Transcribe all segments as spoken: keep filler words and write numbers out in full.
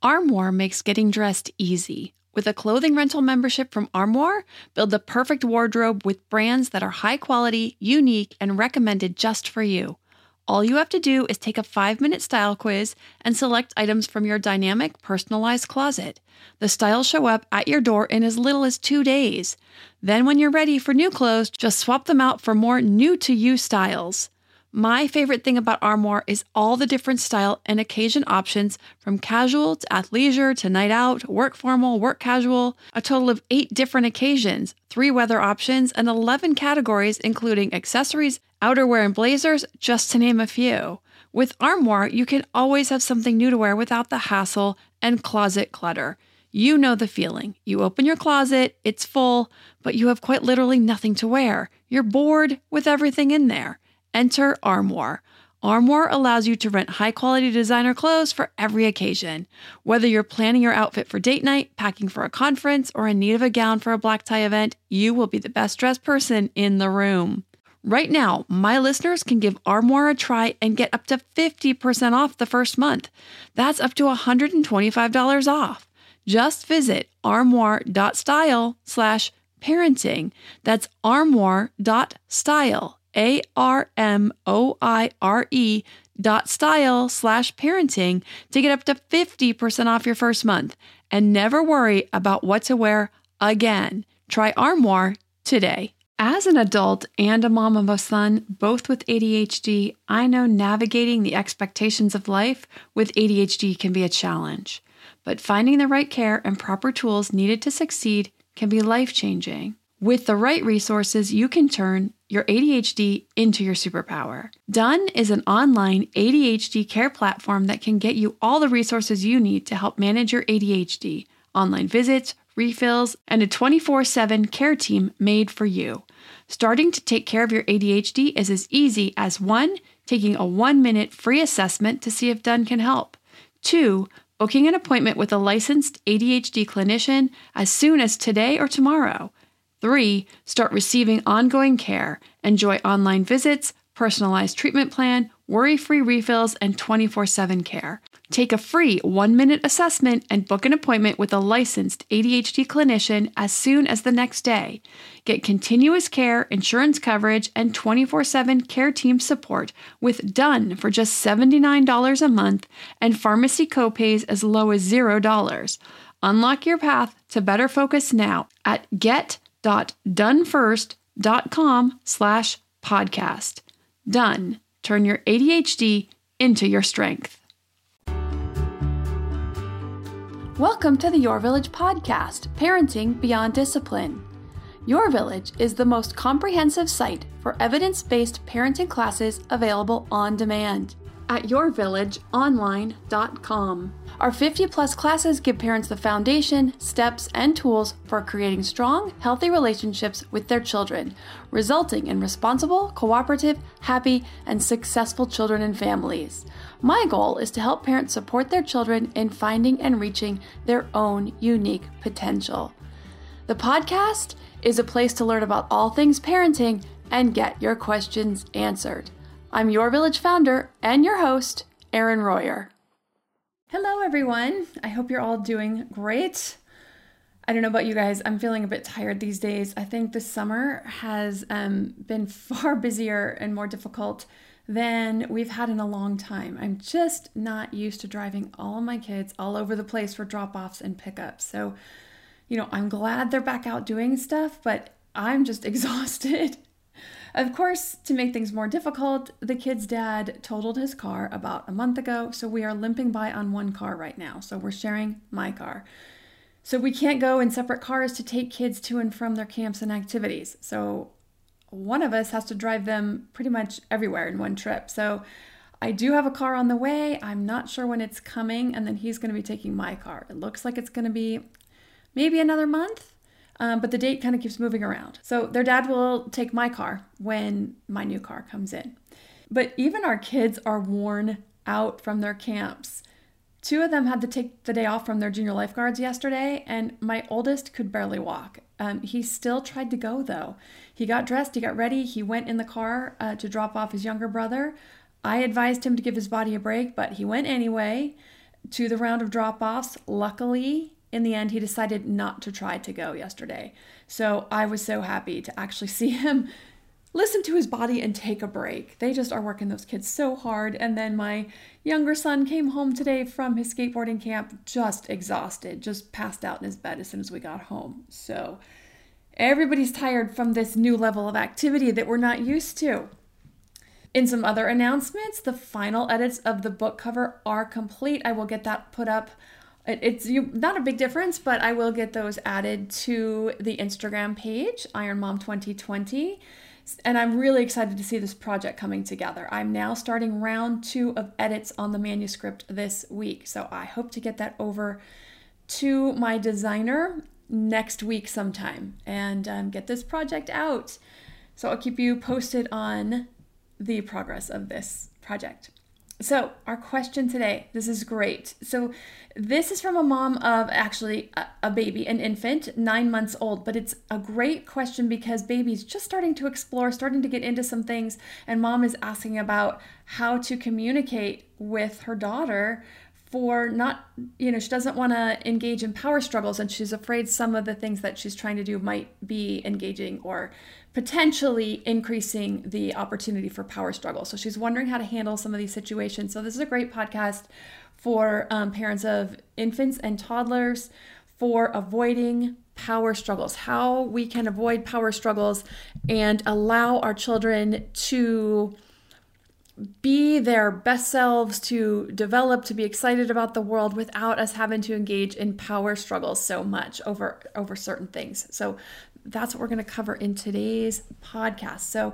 Armoire makes getting dressed easy. With a clothing rental membership from Armoire, build the perfect wardrobe with brands that are high quality, unique, and recommended just for you. All you have to do is take a five-minute style quiz and select items from your dynamic, personalized closet. The styles show up at your door in as little as two days. Then when you're ready for new clothes, just swap them out for more new-to-you styles. My favorite thing about Armoire is all the different style and occasion options, from casual to athleisure to night out, work formal, work casual, a total of eight different occasions, three weather options, and eleven categories including accessories, outerwear, and blazers, just to name a few. With Armoire, you can always have something new to wear without the hassle and closet clutter. You know the feeling. You open your closet, it's full, but you have quite literally nothing to wear. You're bored with everything in there. Enter Armoire. Armoire allows you to rent high-quality designer clothes for every occasion. Whether you're planning your outfit for date night, packing for a conference, or in need of a gown for a black tie event, you will be the best-dressed person in the room. Right now, my listeners can give Armoire a try and get up to fifty percent off the first month. That's up to one hundred twenty-five dollars off. Just visit armoire.style slash parenting. That's armoire.style. A R M O I R E dot style slash parenting to get up to fifty percent off your first month and never worry about what to wear again. Try Armoire today. As an adult and a mom of a son, both with A D H D, I know navigating the expectations of life with A D H D can be a challenge. But finding the right care and proper tools needed to succeed can be life-changing. With the right resources, you can turn your A D H D into your superpower. Done is an online A D H D care platform that can get you all the resources you need to help manage your A D H D, online visits, refills, and a twenty-four seven care team made for you. Starting to take care of your A D H D is as easy as one, taking a one-minute free assessment to see if Done can help. Two, booking an appointment with a licensed A D H D clinician as soon as today or tomorrow. Three, start receiving ongoing care. Enjoy online visits, personalized treatment plan, worry-free refills, and twenty-four seven care. Take a free one-minute assessment and book an appointment with a licensed A D H D clinician as soon as the next day. Get continuous care, insurance coverage, and twenty-four seven care team support with Done for just seventy-nine dollars a month and pharmacy copays as low as zero dollars. Unlock your path to better focus now at get dot done first dot com slash podcast. Done. Turn your A D H D into your strength. Welcome to the Your Village podcast, Parenting Beyond Discipline. Your Village is the most comprehensive site for evidence-based parenting classes available on demand at your village online dot com. Our fifty plus classes give parents the foundation, steps, and tools for creating strong, healthy relationships with their children, resulting in responsible, cooperative, happy, and successful children and families. My goal is to help parents support their children in finding and reaching their own unique potential. The podcast is a place to learn about all things parenting and get your questions answered. I'm Your Village founder and your host, Erin Royer. Hello, everyone. I hope you're all doing great. I don't know about you guys. I'm feeling a bit tired these days. I think this summer has um, been far busier and more difficult than we've had in a long time. I'm just not used to driving all of my kids all over the place for drop-offs and pickups. So, you know, I'm glad they're back out doing stuff, but I'm just exhausted. Of course, to make things more difficult, the kid's dad totaled his car about a month ago, so we are limping by on one car right now. So we're sharing my car. So we can't go in separate cars to take kids to and from their camps and activities. So one of us has to drive them pretty much everywhere in one trip. So I do have a car on the way. I'm not sure when it's coming, and then he's going to be taking my car. It looks like it's going to be maybe another month. Um, but the date kind of keeps moving around. So their dad will take my car when my new car comes in. But even our kids are worn out from their camps. Two of them had to take the day off from their junior lifeguards yesterday, and my oldest could barely walk. Um, he still tried to go, though. He got dressed, he got ready, he went in the car uh, to drop off his younger brother. I advised him to give his body a break, but he went anyway. to the round of drop-offs. Luckily, in the end, he decided not to try to go yesterday. So I was so happy to actually see him listen to his body and take a break. They just are working those kids so hard. And then my younger son came home today from his skateboarding camp just exhausted, just passed out in his bed as soon as we got home. So everybody's tired from this new level of activity that we're not used to. In some other announcements, the final edits of the book cover are complete. I will get that put up. It's not a big difference, but I will get those added to the Instagram page, Iron Mom twenty twenty. And I'm really excited to see this project coming together. I'm now starting round two of edits on the manuscript this week. So I hope to get that over to my designer next week sometime and um, get this project out. So I'll keep you posted on the progress of this project. So our question today, this is great. So this is from a mom of actually a, a baby, an infant, nine months old, but it's a great question because baby's just starting to explore, starting to get into some things, and mom is asking about how to communicate with her daughter for not, you know, she doesn't want to engage in power struggles, and she's afraid some of the things that she's trying to do might be engaging or potentially increasing the opportunity for power struggle. So she's wondering how to handle some of these situations. So this is a great podcast for um, parents of infants and toddlers for avoiding power struggles, how we can avoid power struggles and allow our children to be their best selves, to develop, to be excited about the world without us having to engage in power struggles so much over, over certain things. So that's what we're going to cover in today's podcast. So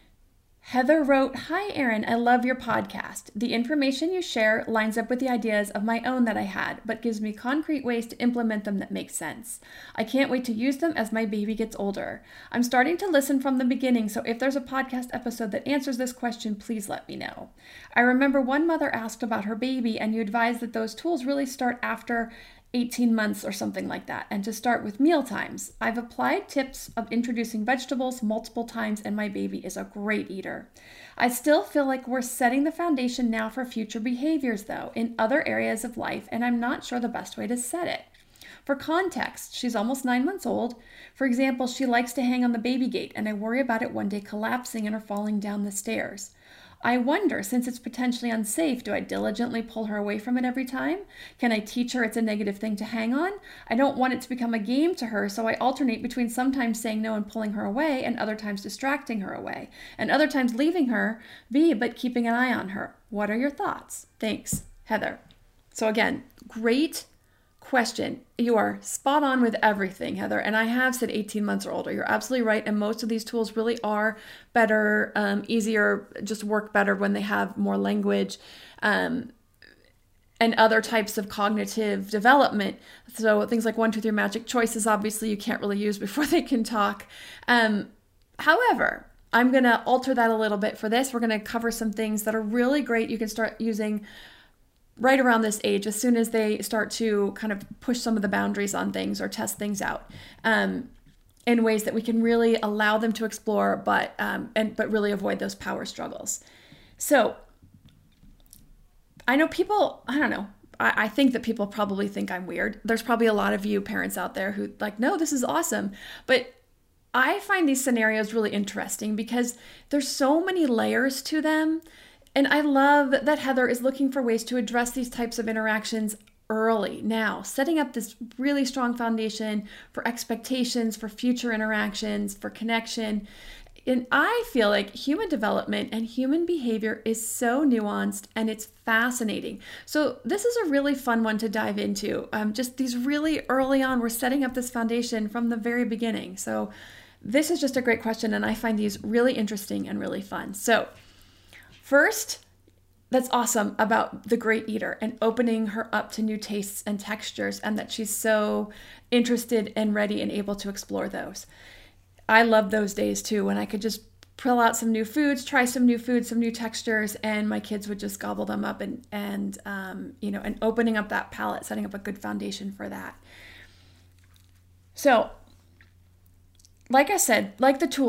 Heather wrote, "Hi, Erin, I love your podcast. The information you share lines up with the ideas of my own that I had, but gives me concrete ways to implement them that make sense. I can't wait to use them as my baby gets older. I'm starting to listen from the beginning, so if there's a podcast episode that answers this question, please let me know. I remember one mother asked about her baby, and you advised that those tools really start after eighteen months or something like that, and to start with meal times. I've applied tips of introducing vegetables multiple times, and my baby is a great eater. I still feel like we're setting the foundation now for future behaviors, though, in other areas of life, and I'm not sure the best way to set it. For context, she's almost nine months old. For example, she likes to hang on the baby gate, and I worry about it one day collapsing and her falling down the stairs. I wonder, since it's potentially unsafe, do I diligently pull her away from it every time? Can I teach her it's a negative thing to hang on? I don't want it to become a game to her, so I alternate between sometimes saying no and pulling her away, and other times distracting her away, and other times leaving her be, but keeping an eye on her. What are your thoughts? Thanks, Heather." So again, great question. You are spot on with everything, Heather. And I have said eighteen months or older. You're absolutely right. And most of these tools really are better, um, easier, just work better when they have more language um, and other types of cognitive development. So things like one, two, three magic choices, obviously you can't really use before they can talk. Um, however, I'm going to alter that a little bit for this. We're going to cover some things that are really great. You can start using right around this age, as soon as they start to kind of push some of the boundaries on things or test things out um, in ways that we can really allow them to explore, but um, and but really avoid those power struggles. So I know people, I don't know, I, I think that people probably think I'm weird. There's probably a lot of you parents out there who like, no, this is awesome. But I find these scenarios really interesting because there's so many layers to them. And I love that Heather is looking for ways to address these types of interactions early now, setting up this really strong foundation for expectations, for future interactions, for connection. And I feel like human development and human behavior is so nuanced and it's fascinating. So this is a really fun one to dive into. Um, just these really early on, we're setting up this foundation from the very beginning. So this is just a great question, and I find these really interesting and really fun. So first, that's awesome about the great eater and opening her up to new tastes and textures, and that she's so interested and ready and able to explore those. I love those days too, when I could just pull out some new foods, try some new foods, some new textures, and my kids would just gobble them up, and, and um, you know, and opening up that palate, setting up a good foundation for that. So, like I said, like the tools,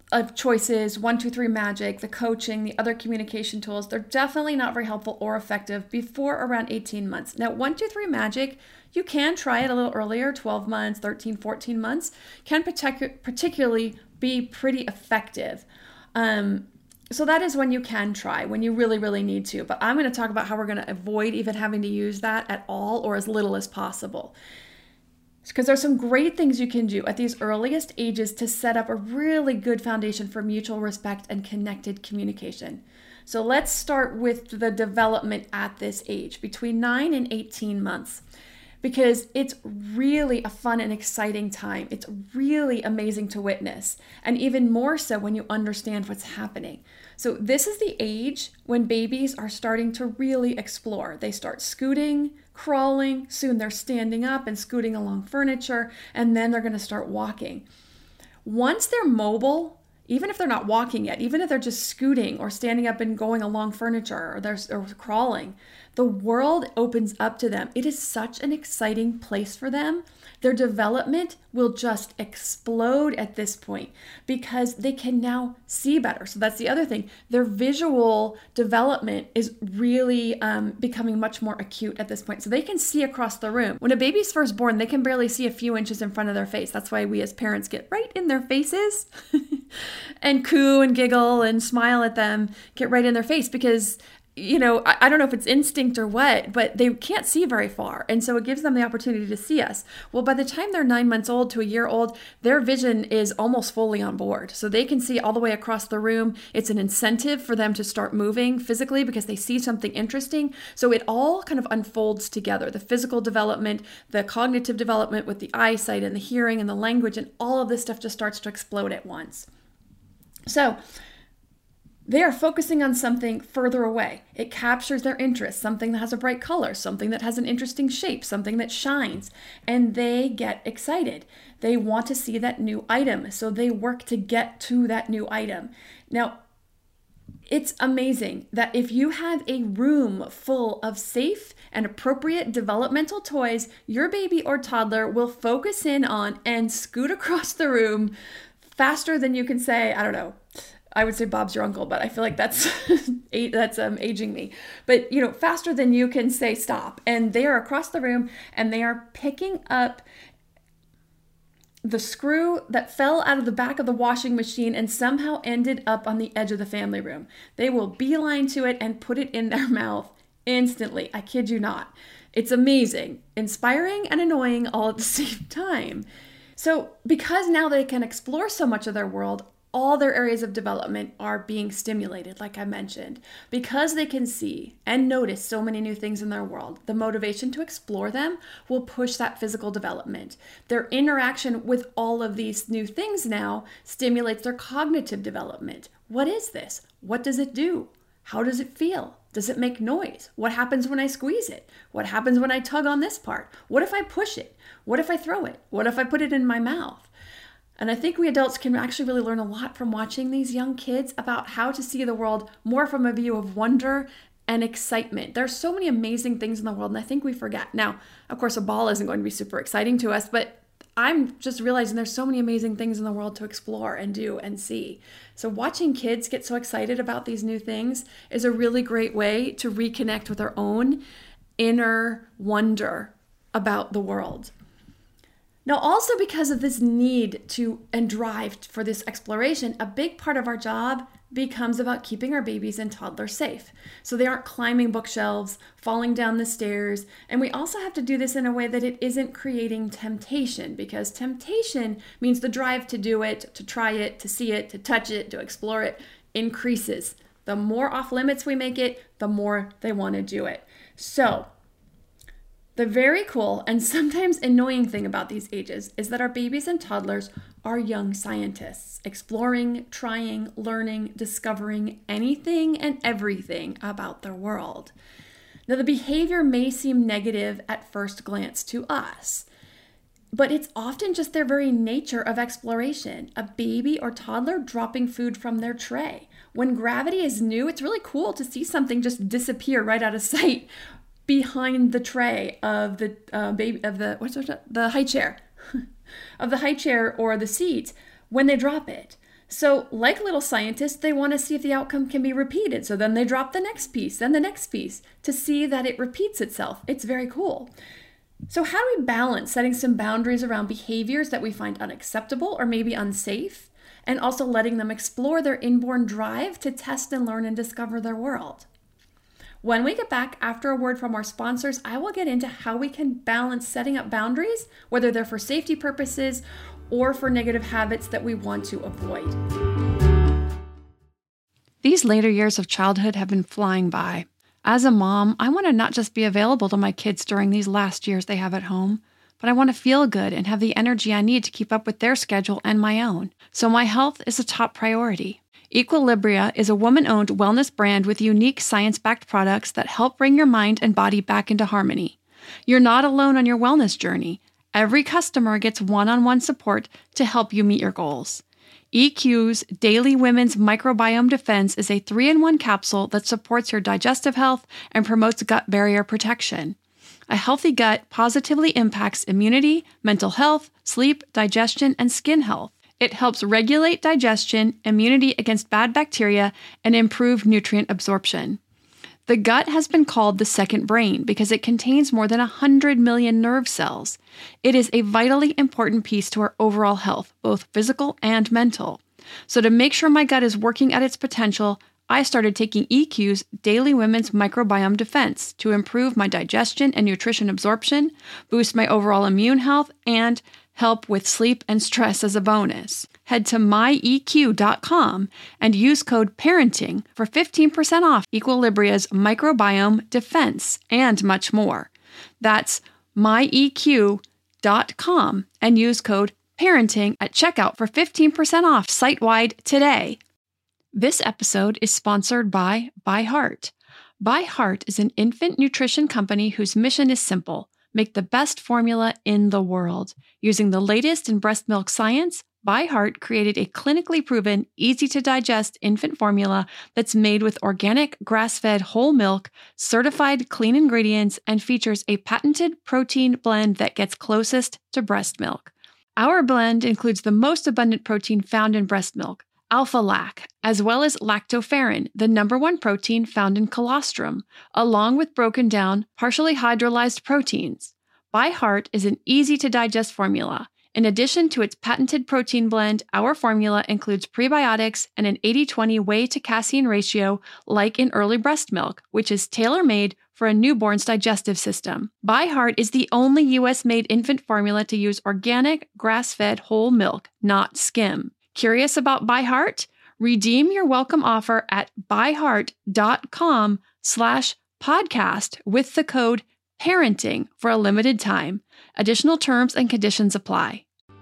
of choices, one, two, three magic, the coaching, the other communication tools, they're definitely not very helpful or effective before around eighteen months. Now, one, two, three magic, you can try it a little earlier, twelve months, thirteen, fourteen months, can partic- particularly be pretty effective. Um, so that is when you can try, when you really, really need to. But I'm going to talk about how we're going to avoid even having to use that at all or as little as possible. Because there's some great things you can do at these earliest ages to set up a really good foundation for mutual respect and connected communication. So let's start with the development at this age, between nine and eighteen months, because it's really a fun and exciting time. It's really amazing to witness, and even more so when you understand what's happening. So this is the age when babies are starting to really explore. They start scooting, crawling, soon they're standing up and scooting along furniture, and then they're going to start walking. Once they're mobile, even if they're not walking yet, even if they're just scooting or standing up and going along furniture or they're or crawling, the world opens up to them. It is such an exciting place for them. Their development will just explode at this point because they can now see better. So that's the other thing. Their visual development is really um, becoming much more acute at this point. So they can see across the room. When a baby's first born, they can barely see a few inches in front of their face. That's why we as parents get right in their faces and coo and giggle and smile at them, get right in their face because you know, I, I don't know if it's instinct or what, but they can't see very far. And so it gives them the opportunity to see us. Well, by the time they're nine months old to a year old, their vision is almost fully on board. So they can see all the way across the room. It's an incentive for them to start moving physically because they see something interesting. So it all kind of unfolds together. The physical development, the cognitive development with the eyesight and the hearing and the language, and all of this stuff just starts to explode at once. So they are focusing on something further away. It captures their interest, something that has a bright color, something that has an interesting shape, something that shines, and they get excited. They want to see that new item, so they work to get to that new item. Now, it's amazing that if you have a room full of safe and appropriate developmental toys, your baby or toddler will focus in on and scoot across the room faster than you can say, I don't know, I would say Bob's your uncle, but I feel like that's that's um, aging me. But, you know, faster than you can say stop. And they are across the room and they are picking up the screw that fell out of the back of the washing machine and somehow ended up on the edge of the family room. They will beeline to it and put it in their mouth instantly. I kid you not. It's amazing, inspiring and annoying all at the same time. So because now they can explore so much of their world, all their areas of development are being stimulated, like I mentioned. Because they can see and notice so many new things in their world, the motivation to explore them will push that physical development. Their interaction with all of these new things now stimulates their cognitive development. What is this? What does it do? How does it feel? Does it make noise? What happens when I squeeze it? What happens when I tug on this part? What if I push it? What if I throw it? What if I put it in my mouth? And I think we adults can actually really learn a lot from watching these young kids about how to see the world more from a view of wonder and excitement. There's so many amazing things in the world, and I think we forget. Now, of course, a ball isn't going to be super exciting to us, but I'm just realizing there's so many amazing things in the world to explore and do and see. So watching kids get so excited about these new things is a really great way to reconnect with our own inner wonder about the world. Now, also because of this need to and drive for this exploration, a big part of our job becomes about keeping our babies and toddlers safe. So they aren't climbing bookshelves, falling down the stairs. And we also have to do this in a way that it isn't creating temptation, because temptation means the drive to do it, to try it, to see it, to touch it, to explore it increases. The more off limits we make it, the more they want to do it. So the very cool and sometimes annoying thing about these ages is that our babies and toddlers are young scientists, exploring, trying, learning, discovering anything and everything about their world. Now, the behavior may seem negative at first glance to us, but it's often just their very nature of exploration. A baby or toddler dropping food from their tray. When gravity is new, it's really cool to see something just disappear right out of sight behind the tray of the uh, baby of the what's that, the high chair of the high chair or the seat when they drop it. So like little scientists, they want to see if the outcome can be repeated. So then they drop the next piece, then the next piece to see that it repeats itself. It's very cool. So how do we balance setting some boundaries around behaviors that we find unacceptable or maybe unsafe, and also letting them explore their inborn drive to test and learn and discover their world? When we get back after a word from our sponsors, I will get into how we can balance setting up boundaries, whether they're for safety purposes or for negative habits that we want to avoid. These later years of childhood have been flying by. As a mom, I want to not just be available to my kids during these last years they have at home, but I want to feel good and have the energy I need to keep up with their schedule and my own. So my health is a top priority. Equilibria is a woman-owned wellness brand with unique science-backed products that help bring your mind and body back into harmony. You're not alone on your wellness journey. Every customer gets one-on-one support to help you meet your goals. E Q's Daily Women's Microbiome Defense is a three in one capsule that supports your digestive health and promotes gut barrier protection. A healthy gut positively impacts immunity, mental health, sleep, digestion, and skin health. It helps regulate digestion, immunity against bad bacteria, and improve nutrient absorption. The gut has been called the second brain because it contains more than one hundred million nerve cells. It is a vitally important piece to our overall health, both physical and mental. So to make sure my gut is working at its potential, I started taking E Q's Daily Women's Microbiome Defense to improve my digestion and nutrition absorption, boost my overall immune health, and help with sleep and stress as a bonus. Head to my E Q dot com and use code PARENTING for fifteen percent off Equilibria's Microbiome Defense and much more. That's my E Q dot com and use code PARENTING at checkout for fifteen percent off site-wide today. This episode is sponsored by ByHeart. ByHeart is an infant nutrition company whose mission is simple: make the best formula in the world. Using the latest in breast milk science, ByHeart created a clinically proven, easy-to-digest infant formula that's made with organic, grass-fed whole milk, certified clean ingredients, and features a patented protein blend that gets closest to breast milk. Our blend includes the most abundant protein found in breast milk, alpha-lac, as well as lactoferrin, the number one protein found in colostrum, along with broken down, partially hydrolyzed proteins. ByHeart is an easy-to-digest formula. In addition to its patented protein blend, our formula includes prebiotics and an eighty twenty whey to casein ratio like in early breast milk, which is tailor-made for a newborn's digestive system. ByHeart is the only U S-made infant formula to use organic, grass-fed whole milk, not skim. Curious about ByHeart? Redeem your welcome offer at byheart.com slash podcast with the code PARENTING for a limited time. Additional terms and conditions apply.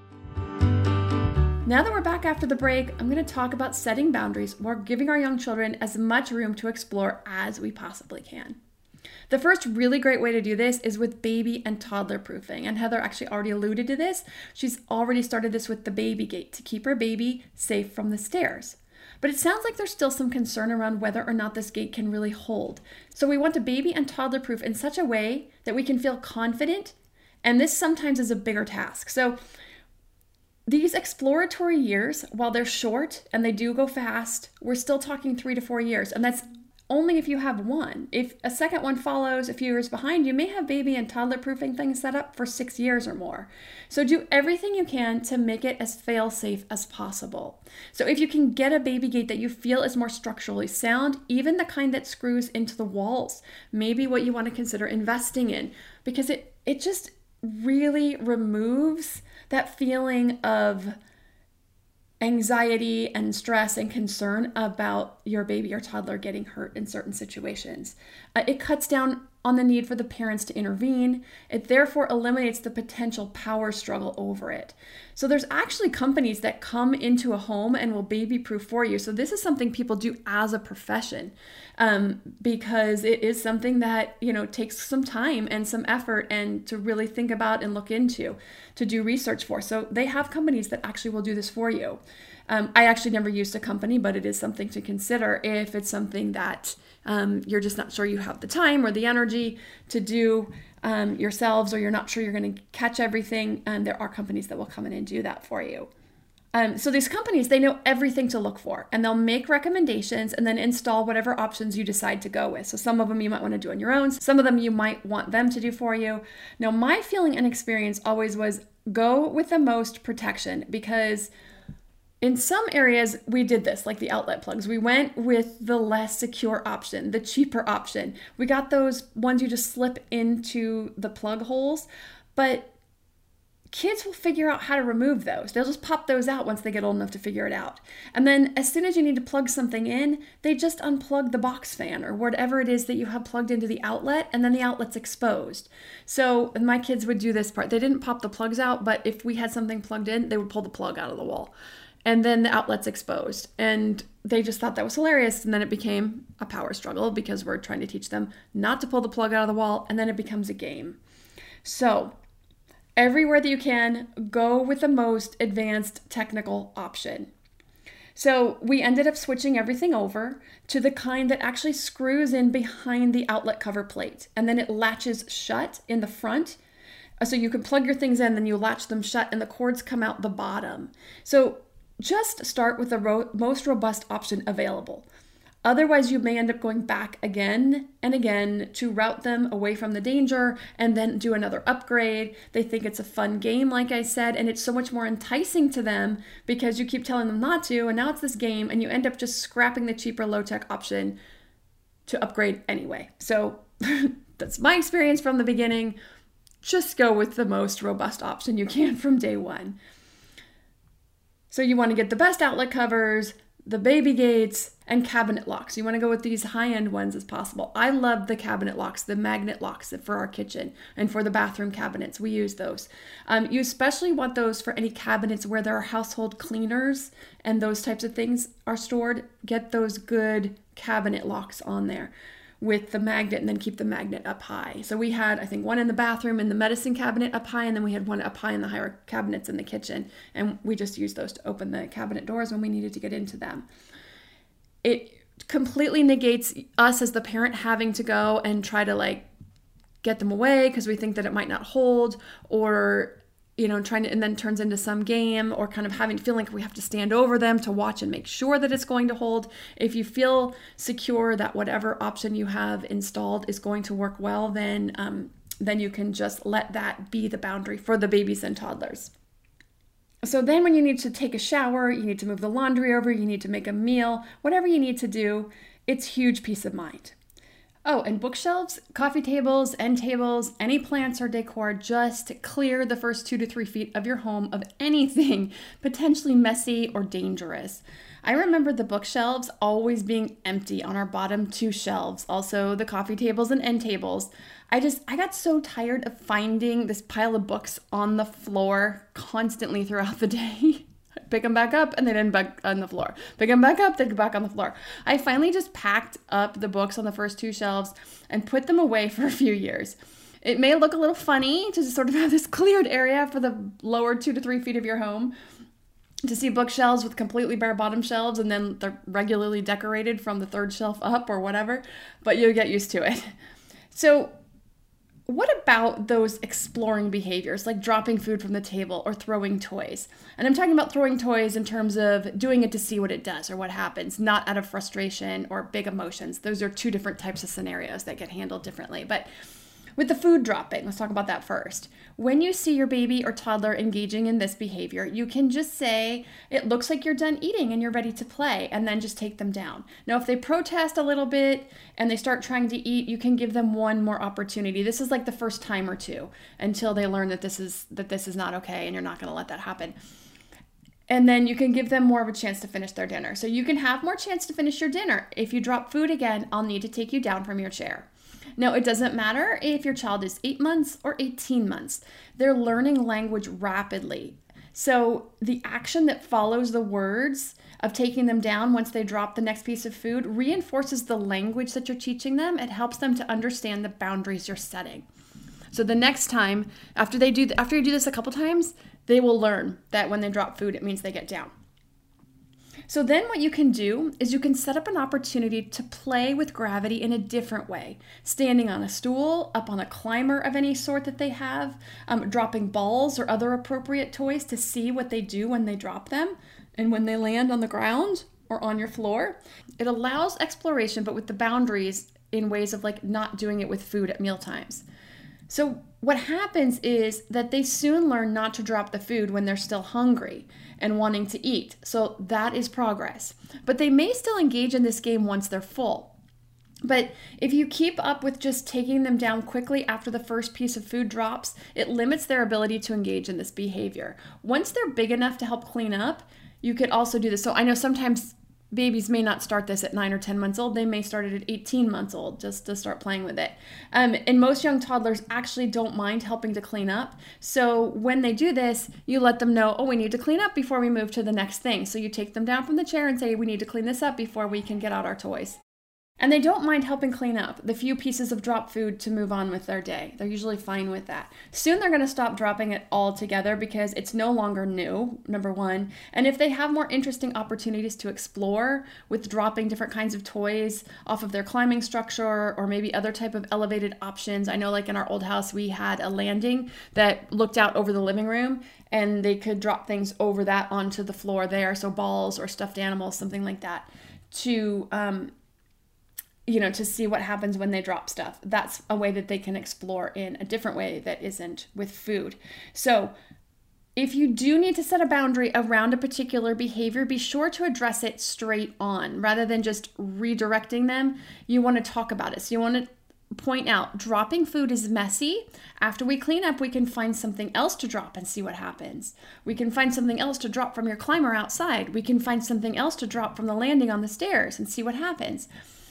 Now that we're back after the break, I'm going to talk about setting boundaries while giving our young children as much room to explore as we possibly can. The first really great way to do this is with baby and toddler proofing. And Heather actually already alluded to this. She's already started this with the baby gate to keep her baby safe from the stairs. But it sounds like there's still some concern around whether or not this gate can really hold. So we want to baby and toddler proof in such a way that we can feel confident. And this sometimes is a bigger task. So these exploratory years, while they're short and they do go fast, we're still talking three to four years. And that's only if you have one. If a second one follows a few years behind, you may have baby and toddler proofing things set up for six years or more. So do everything you can to make it as fail-safe as possible. So if you can get a baby gate that you feel is more structurally sound, even the kind that screws into the walls, maybe what you want to consider investing in, because it, it just really removes that feeling of anxiety and stress and concern about your baby or toddler getting hurt in certain situations. Uh, it cuts down on the need for the parents to intervene. It therefore eliminates the potential power struggle over it. So there's actually companies that come into a home and will baby-proof for you. So this is something people do as a profession um, because it is something that, you know, takes some time and some effort and to really think about and look into, to do research for. So they have companies that actually will do this for you. Um, I actually never used a company, but it is something to consider if it's something that um, you're just not sure you have the time or the energy to do um, yourselves, or you're not sure you're going to catch everything. And there are companies that will come in and do that for you. Um, so these companies, they know everything to look for, and they'll make recommendations and then install whatever options you decide to go with. So some of them you might want to do on your own. Some of them you might want them to do for you. Now, my feeling and experience always was go with the most protection, because in some areas we did this, like the outlet plugs. We went with the less secure option, the cheaper option. We got those ones you just slip into the plug holes, but kids will figure out how to remove those. They'll just pop those out once they get old enough to figure it out. And then as soon as you need to plug something in, they just unplug the box fan or whatever it is that you have plugged into the outlet, and then the outlet's exposed. So my kids would do this part. They didn't pop the plugs out, but if we had something plugged in, they would pull the plug out of the wall. And then the outlet's exposed. And they just thought that was hilarious. And then it became a power struggle because we're trying to teach them not to pull the plug out of the wall. And then it becomes a game. So everywhere that you can, go with the most advanced technical option. So we ended up switching everything over to the kind that actually screws in behind the outlet cover plate. And then it latches shut in the front. So you can plug your things in, then you latch them shut, and the cords come out the bottom. So just start with the ro- most robust option available. Otherwise, you may end up going back again and again to route them away from the danger and then do another upgrade. They think it's a fun game, like I said, and it's so much more enticing to them because you keep telling them not to, and now it's this game, and you end up just scrapping the cheaper low-tech option to upgrade anyway. So that's my experience from the beginning. Just go with the most robust option you can from day one. So you want to get the best outlet covers, the baby gates, and cabinet locks. You want to go with these high-end ones as possible. I love the cabinet locks, the magnet locks for our kitchen and for the bathroom cabinets. We use those. Um, you especially want those for any cabinets where there are household cleaners and those types of things are stored. Get those good cabinet locks on there with the magnet, and then keep the magnet up high. So we had, I think, one in the bathroom in the medicine cabinet up high, and then we had one up high in the higher cabinets in the kitchen. And we just used those to open the cabinet doors when we needed to get into them. It completely negates us as the parent having to go and try to like get them away because we think that it might not hold, or you know, trying to, and then turns into some game, or kind of having, feeling like we have to stand over them to watch and make sure that it's going to hold. If you feel secure that whatever option you have installed is going to work well, then, um, then you can just let that be the boundary for the babies and toddlers. So then when you need to take a shower, you need to move the laundry over, you need to make a meal, whatever you need to do, it's huge peace of mind. Oh, and bookshelves, coffee tables, end tables, any plants or decor, just clear the first two to three feet of your home of anything potentially messy or dangerous. I remember the bookshelves always being empty on our bottom two shelves, also the coffee tables and end tables. I just, I got so tired of finding this pile of books on the floor constantly throughout the day. Pick them back up, and they didn't back on the floor. Pick them back up, they'd go back on the floor. I finally just packed up the books on the first two shelves and put them away for a few years. It may look a little funny to just sort of have this cleared area for the lower two to three feet of your home, to see bookshelves with completely bare bottom shelves, and then they're regularly decorated from the third shelf up or whatever, but you'll get used to it. So what about those exploring behaviors, like dropping food from the table or throwing toys? And I'm talking about throwing toys in terms of doing it to see what it does or what happens, not out of frustration or big emotions. Those are two different types of scenarios that get handled differently. But with the food dropping, let's talk about that first. When you see your baby or toddler engaging in this behavior, you can just say, it looks like you're done eating and you're ready to play, and then just take them down. Now, if they protest a little bit and they start trying to eat, you can give them one more opportunity. This is like the first time or two until they learn that this is that this is not okay and you're not going to let that happen. And then you can give them more of a chance to finish their dinner. So you can have more chance to finish your dinner. If you drop food again, I'll need to take you down from your chair. Now, it doesn't matter if your child is eight months or eighteen months. They're learning language rapidly. So the action that follows the words of taking them down once they drop the next piece of food reinforces the language that you're teaching them. It helps them to understand the boundaries you're setting. So the next time, after they do, after you do this a couple times, they will learn that when they drop food, it means they get down. So then what you can do is you can set up an opportunity to play with gravity in a different way. Standing on a stool, up on a climber of any sort that they have, um, dropping balls or other appropriate toys to see what they do when they drop them and when they land on the ground or on your floor. It allows exploration, but with the boundaries in ways of like not doing it with food at meal times. So what happens is that they soon learn not to drop the food when they're still hungry and wanting to eat. So that is progress. But they may still engage in this game once they're full. But if you keep up with just taking them down quickly after the first piece of food drops, it limits their ability to engage in this behavior. Once they're big enough to help clean up, you could also do this. So I know sometimes babies may not start this at nine or ten months old. They may start it at eighteen months old just to start playing with it. Um, and most young toddlers actually don't mind helping to clean up. So when they do this, you let them know, oh, we need to clean up before we move to the next thing. So you take them down from the chair and say, we need to clean this up before we can get out our toys. And they don't mind helping clean up the few pieces of dropped food to move on with their day. They're usually fine with that. Soon they're going to stop dropping it altogether because it's no longer new, number one. And if they have more interesting opportunities to explore with dropping different kinds of toys off of their climbing structure or maybe other type of elevated options. I know like in our old house, we had a landing that looked out over the living room and they could drop things over that onto the floor there. So balls or stuffed animals, something like that to, um, you know, to see what happens when they drop stuff. That's a way that they can explore in a different way that isn't with food. So if you do need to set a boundary around a particular behavior, be sure to address it straight on rather than just redirecting them. You want to talk about it. So you want to point out dropping food is messy. After we clean up, we can find something else to drop and see what happens. We can find something else to drop from your climber outside. We can find something else to drop from the landing on the stairs and see what happens.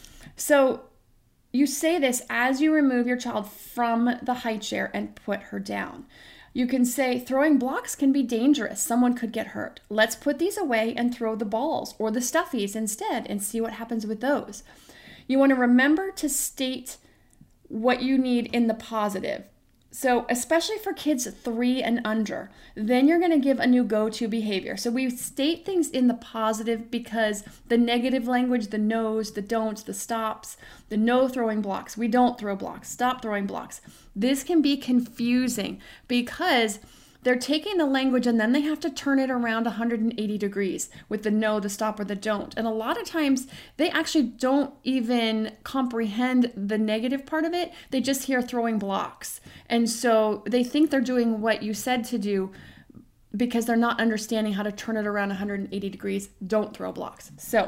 So you say this as you remove your child from the high chair and put her down. You can say, throwing blocks can be dangerous. Someone could get hurt. Let's put these away and throw the balls or the stuffies instead and see what happens with those. You want to remember to state what you need in the positive. So especially for kids three and under, then you're going to give a new go-to behavior. So we state things in the positive because the negative language, the no's, the don'ts, the stops, the no throwing blocks, we don't throw blocks, stop throwing blocks. This can be confusing because they're taking the language and then they have to turn it around one hundred eighty degrees with the no, the stop, or the don't. And a lot of times they actually don't even comprehend the negative part of it. They just hear throwing blocks. And so they think they're doing what you said to do because they're not understanding how to turn it around one hundred eighty degrees. Don't throw blocks. So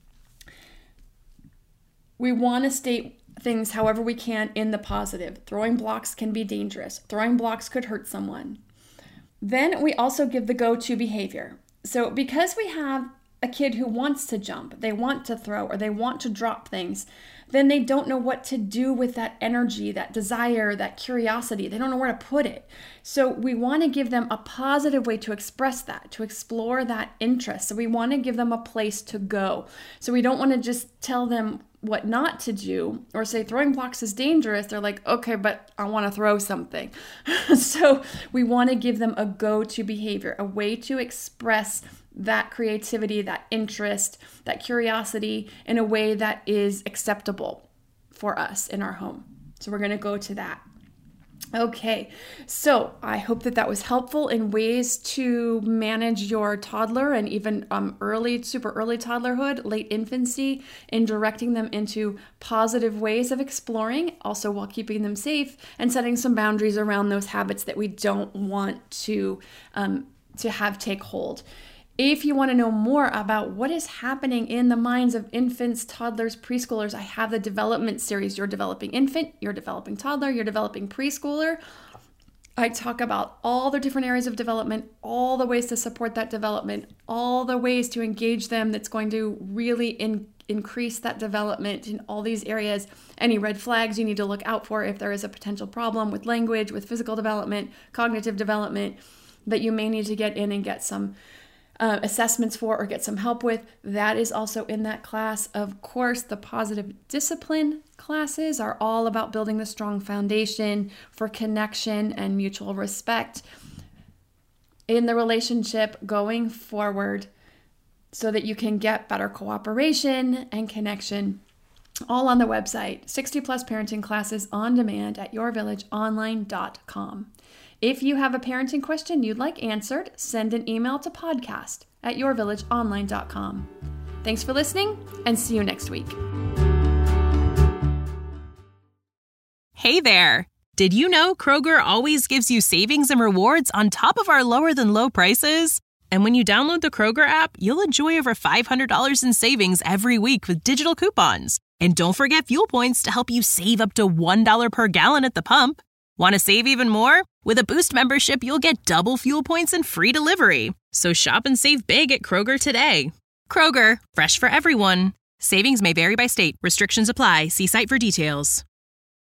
we want to state things however we can in the positive. Throwing blocks can be dangerous. Throwing blocks could hurt someone. Then we also give the go-to behavior. So because we have a kid who wants to jump, they want to throw, or they want to drop things, then they don't know what to do with that energy, that desire, that curiosity. They don't know where to put it. So we want to give them a positive way to express that, to explore that interest. So we want to give them a place to go. So we don't want to just tell them what not to do or say throwing blocks is dangerous. They're like, okay, but I want to throw something. So we want to give them a go-to behavior, a way to express that creativity, that interest, that curiosity in a way that is acceptable for us in our home. So we're going to go to that. Okay, so I hope that that was helpful in ways to manage your toddler and even um, early, super early toddlerhood, late infancy, in directing them into positive ways of exploring, also while keeping them safe and setting some boundaries around those habits that we don't want to um, to have take hold. If you want to know more about what is happening in the minds of infants, toddlers, preschoolers, I have the development series, Your Developing Infant, Your Developing Toddler, Your Developing Preschooler. I talk about all the different areas of development, all the ways to support that development, all the ways to engage them that's going to really in, increase that development in all these areas. Any red flags you need to look out for if there is a potential problem with language, with physical development, cognitive development, that you may need to get in and get some Uh, assessments for or get some help with. That is also in that class. Of course, the positive discipline classes are all about building the strong foundation for connection and mutual respect in the relationship going forward. so that you can get better cooperation and connection, all on the website, sixty plus parenting classes on demand at your village online dot com. If you have a parenting question you'd like answered, send an email to podcast at your village online dot com. Thanks for listening, and see you next week. Hey there! Did you know Kroger always gives you savings and rewards on top of our lower than low prices? And when you download the Kroger app, you'll enjoy over five hundred dollars in savings every week with digital coupons. And don't forget fuel points to help you save up to one dollar per gallon at the pump. Want to save even more? With a Boost membership, you'll get double fuel points and free delivery. So shop and save big at Kroger today. Kroger, fresh for everyone. Savings may vary by state. Restrictions apply. See site for details.